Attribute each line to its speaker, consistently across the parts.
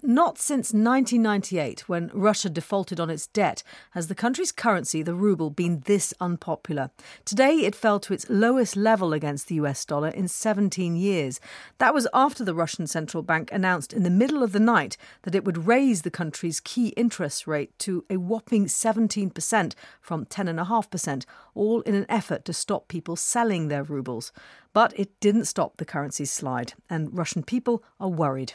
Speaker 1: not since 1998, when Russia defaulted on its debt, has the country's currency, the ruble, been this unpopular. Today, it fell to its lowest level against the US dollar in 17 years. That was after the Russian central bank announced in the middle of the night that it would raise the country's key interest rate to a whopping 17% from 10.5%, all in an effort to stop people selling their rubles. But it didn't stop the currency's slide, and Russian people are worried.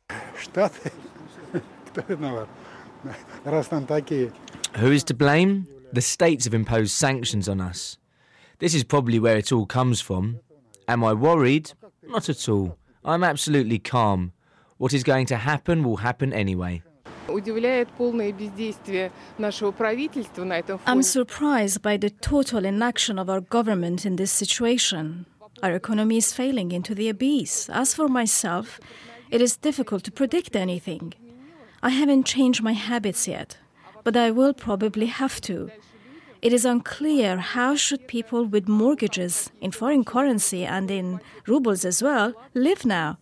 Speaker 2: Who is to blame? The states have imposed sanctions on us. This is probably where it all comes from. Am I worried? Not at all. I'm absolutely calm. What is going to happen will happen anyway.
Speaker 3: I'm surprised by the total inaction of our government in this situation. Our economy is failing into the abyss. As for myself, it is difficult to predict anything. I haven't changed my habits yet, but I will probably have to. It is unclear how should people with mortgages in foreign currency and in rubles as well live now.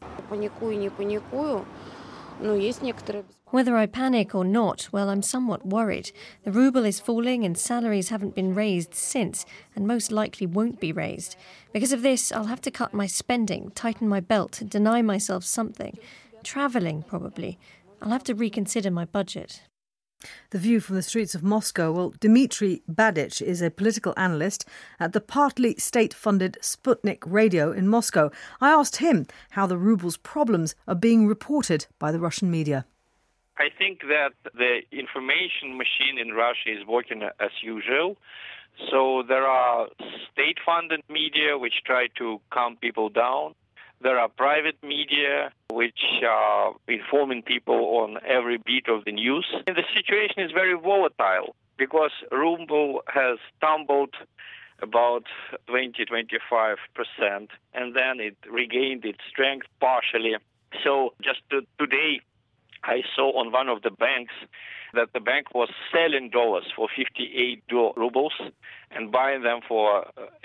Speaker 4: Whether I panic or not, well, I'm somewhat worried. The ruble is falling and salaries haven't been raised since, and most likely won't be raised. Because of this, I'll have to cut my spending, tighten my belt, deny myself something. Travelling, probably. I'll have to reconsider my budget.
Speaker 1: The View from the streets of Moscow. Well, Dmitry Badych is a political analyst at the partly state-funded Sputnik Radio in Moscow. I asked him how the ruble's problems are being reported by the Russian media.
Speaker 5: I think that the information machine in Russia is working as usual. So there are state-funded media which try to calm people down. There are private media which are informing people on every beat of the news. And the situation is very volatile because ruble has tumbled about 20-25%, and then it regained its strength partially. So just today, I saw on one of the banks that the bank was selling dollars for 58 rubles and buying them for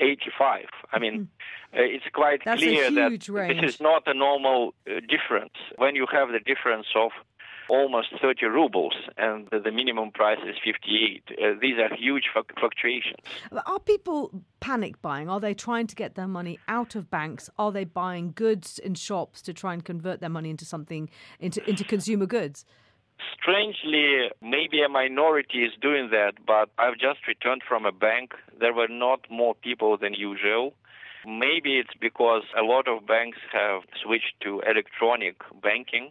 Speaker 5: 85. I mean, it's quite clear that
Speaker 1: range.
Speaker 5: This is not a normal difference. When you have the difference of almost 30 rubles and the minimum price is 58, these are huge fluctuations.
Speaker 1: Are people panic buying? Are they trying to get their money out of banks? Are they buying goods in shops to try and convert their money into something, into consumer goods?
Speaker 5: Strangely, maybe a minority is doing that, but I've just returned from a bank. There were not more people than usual. Maybe it's because a lot of banks have switched to electronic banking,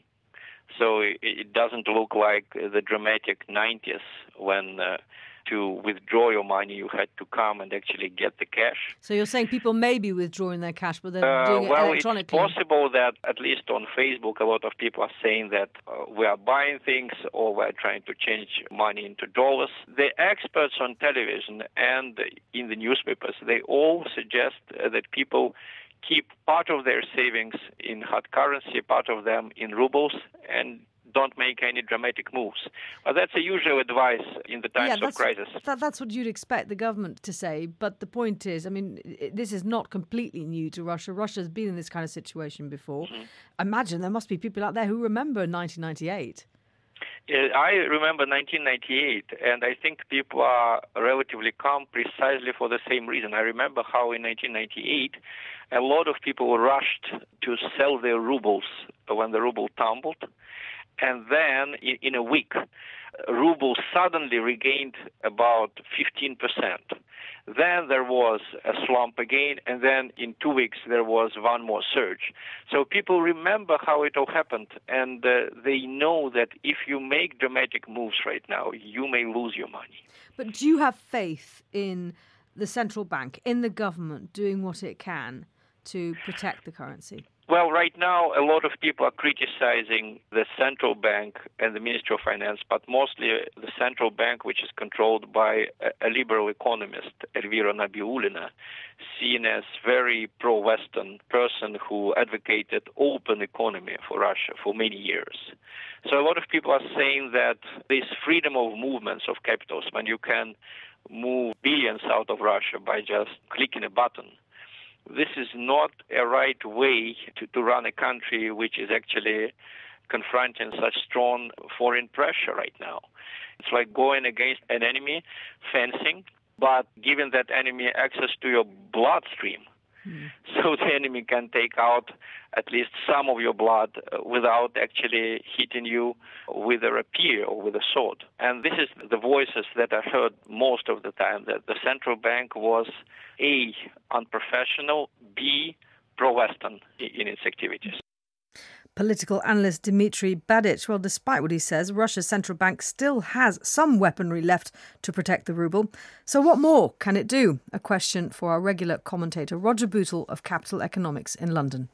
Speaker 5: so it doesn't look like the dramatic 90s when to withdraw your money you had to come and actually get the cash.
Speaker 1: So you're saying people may be withdrawing their cash, but they're doing it electronically?
Speaker 5: Well, it's possible that at least on Facebook a lot of people are saying that we are buying things or we're trying to change money into dollars. The experts on television and in the newspapers, they all suggest that people keep part of their savings in hard currency, part of them in rubles, and don't make any dramatic moves. But that's a usual advice in the times of crisis.
Speaker 1: That's what you'd expect the government to say. But the point is, I mean, this is not completely new to Russia. Russia's been in this kind of situation before. Mm-hmm. I imagine there must be people out there who remember 1998.
Speaker 5: I remember 1998, and I think people are relatively calm precisely for the same reason. I remember how in 1998, a lot of people rushed to sell their rubles when the ruble tumbled. And then in a week, ruble suddenly regained about 15%. Then there was a slump again, and then in 2 weeks there was one more surge. So people remember how it all happened, and they know that if you make dramatic moves right now, you may lose your money.
Speaker 1: But do you have faith in the central bank, in the government, doing what it can to protect the currency?
Speaker 5: Well, right now, a lot of people are criticizing the central bank and the Ministry of Finance, but mostly the central bank, which is controlled by a liberal economist, Elvira Nabiullina, seen as very pro-Western person who advocated open economy for Russia for many years. So a lot of people are saying that this freedom of movements of capitals, when you can move billions out of Russia by just clicking a button, this is not a right way to run a country which is actually confronting such strong foreign pressure right now. It's like going against an enemy, fencing, but giving that enemy access to your bloodstream. So the enemy can take out at least some of your blood without actually hitting you with a rapier or with a sword. And this is the voices that I heard most of the time, that the central bank was A, unprofessional, B, pro-Western in its activities.
Speaker 1: Political analyst Dmitry Badych. Well, despite what he says, Russia's central bank still has some weaponry left to protect the ruble. So what more can it do? A question for our regular commentator, Roger Bootle of Capital Economics in London.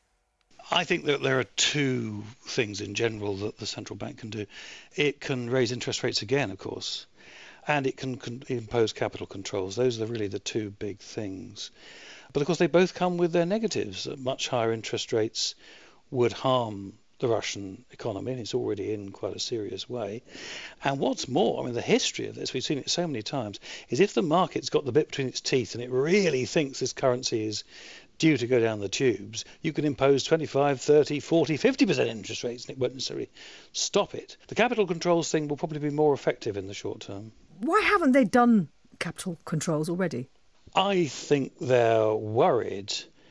Speaker 6: I think that there are two things in general that the central bank can do. It can raise interest rates again, of course, and it can impose capital controls. Those are really the two big things. But of course, they both come with their negatives. Much higher interest rates would harm the Russian economy, and it's already in quite a serious way. And what's more, I mean, the history of this, we've seen it so many times, is if the market's got the bit between its teeth and it really thinks this currency is due to go down the tubes, you can impose 25, 30, 40, 50% interest rates and it won't necessarily stop it. The capital controls thing will probably be more effective in the short term.
Speaker 1: Why haven't they done capital controls already?
Speaker 6: I think they're worried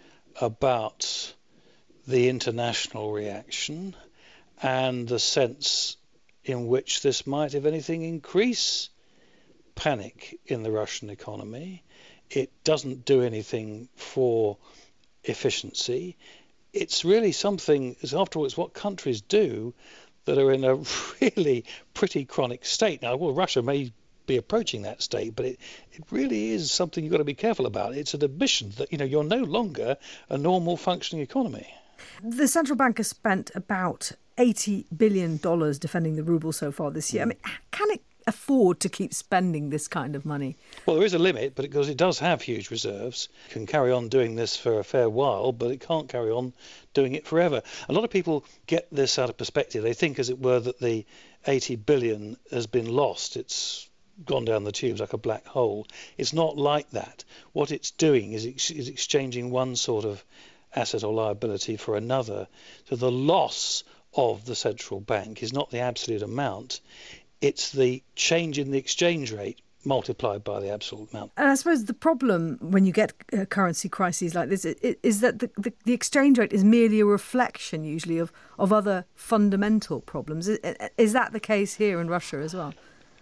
Speaker 6: about the international reaction and the sense in which this might, if anything, increase panic in the Russian economy. It doesn't do anything for efficiency. It's really something, after all, it's what countries do that are in a really pretty chronic state. Now, well, Russia may be approaching that state, but it really is something you've got to be careful about. It's an admission that, you're no longer a normal functioning economy.
Speaker 1: The central bank has spent about $80 billion defending the ruble so far this year. I mean, can it afford to keep spending this kind of money?
Speaker 6: Well, there is a limit, but because it does have huge reserves, it can carry on doing this for a fair while, but it can't carry on doing it forever. A lot of people get this out of perspective. They think, as it were, that the 80 billion has been lost. It's gone down the tubes like a black hole. It's not like that. What it's doing is exchanging one sort of asset or liability for another. So the loss of the central bank is not the absolute amount, it's the change in the exchange rate multiplied by the absolute amount.
Speaker 1: And I suppose the problem when you get currency crises like this is that the exchange rate is merely a reflection usually of other fundamental problems. Is that the case here in Russia as well?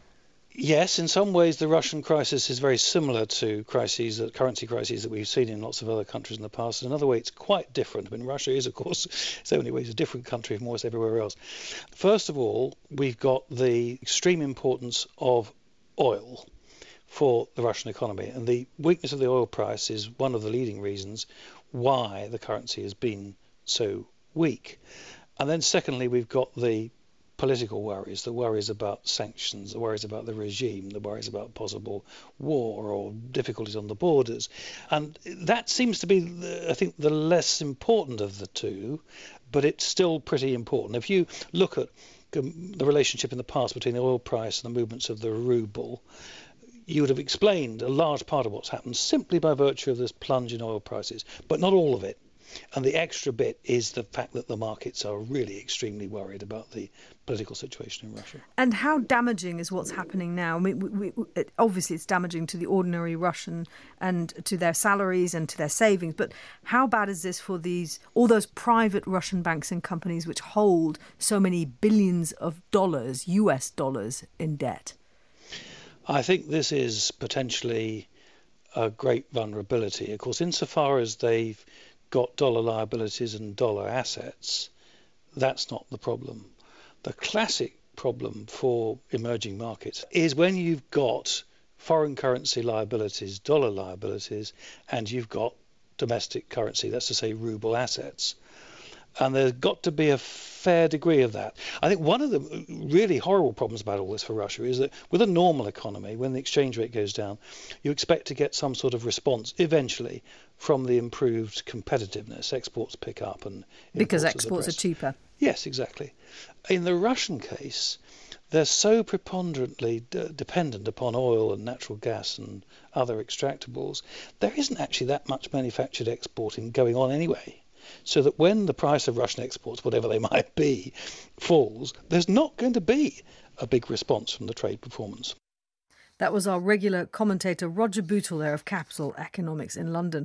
Speaker 6: Yes, in some ways the Russian crisis is very similar to currency crises that we've seen in lots of other countries in the past. In another way, it's quite different. I mean, Russia is, of course, so many ways a different country from almost everywhere else. First of all, we've got the extreme importance of oil for the Russian economy. And the weakness of the oil price is one of the leading reasons why the currency has been so weak. And then secondly, we've got the political worries, the worries about sanctions, the worries about the regime, the worries about possible war or difficulties on the borders. And that seems to be, I think, the less important of the two, but it's still pretty important. If you look at the relationship in the past between the oil price and the movements of the ruble, you would have explained a large part of what's happened simply by virtue of this plunge in oil prices, but not all of it. And the extra bit is the fact that the markets are really extremely worried about the political situation in Russia.
Speaker 1: And how damaging is what's happening now? I mean, obviously it's damaging to the ordinary Russian and to their salaries and to their savings. But how bad is this for all those private Russian banks and companies which hold so many billions of dollars, US dollars, in debt?
Speaker 6: I think this is potentially a great vulnerability. Of course, insofar as they've got dollar liabilities and dollar assets, that's not the problem. The classic problem for emerging markets is when you've got foreign currency liabilities, dollar liabilities, and you've got domestic currency, that's to say ruble assets. And there's got to be a fair degree of that. I think one of the really horrible problems about all this for Russia is that with a normal economy, when the exchange rate goes down, you expect to get some sort of response eventually from the improved competitiveness. Exports pick up and
Speaker 1: because exports are cheaper.
Speaker 6: Yes, exactly. In the Russian case, they're so preponderantly dependent upon oil and natural gas and other extractables, there isn't actually that much manufactured exporting going on anyway. so that when the price of Russian exports, whatever they might be, falls, there's not going to be a big response from the trade performance.
Speaker 1: That was our regular commentator Roger Bootle there of Capital Economics in London.